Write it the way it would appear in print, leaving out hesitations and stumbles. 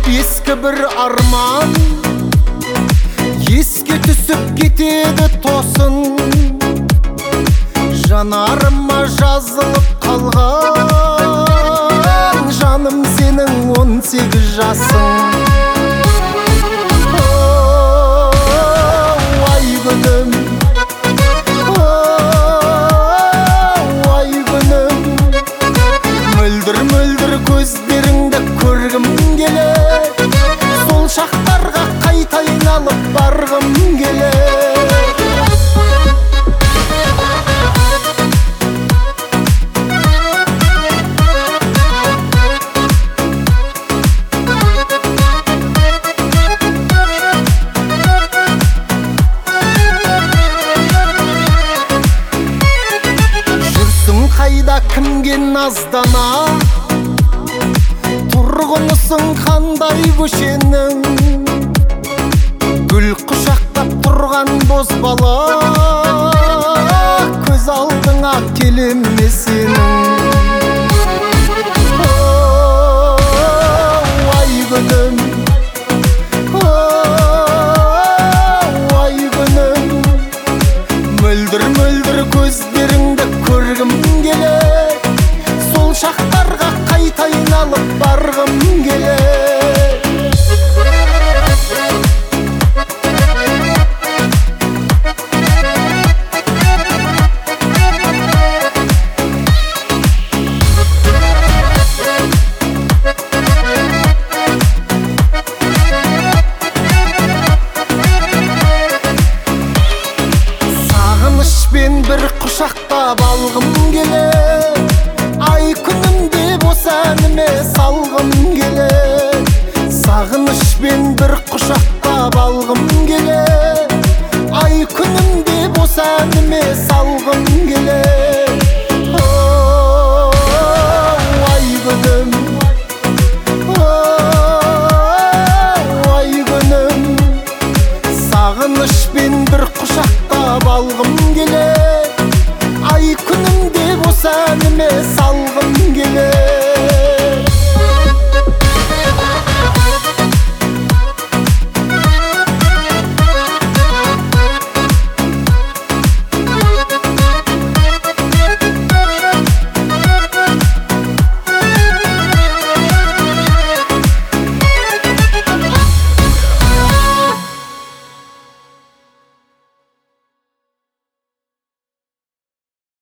Ескі бір арман еске түсіп кетеді тосын, жанарыма жазылып қалған жаным сенің 18 жасың. Ай күнім, ай күнім, мөлдір көздеріңді көргім келеді, сол шақтарға қайта айналып барғым келеді. Қайда кімге наздана, тұрғынысың қандай көшенің, гүл құшақтап тұрған бозбала, көз алдыңа келе ме сенің? Ай күнім, ай күнім, мөлдір көздеріңді көргім келеді, сол шақтарға қайта айналып барғым келеді. Сағынышпен бір құшақтап алғым келеді, ай күнімде осы әніме салғым келеді. Сағынышпен бір құшақтап алғым келеді, ай күнімде осы әніме салғым келеді. Ай күнім, ай күнім, сағынышпен бір құшақтап алғым келеді, ай күнімде осы әніме салғым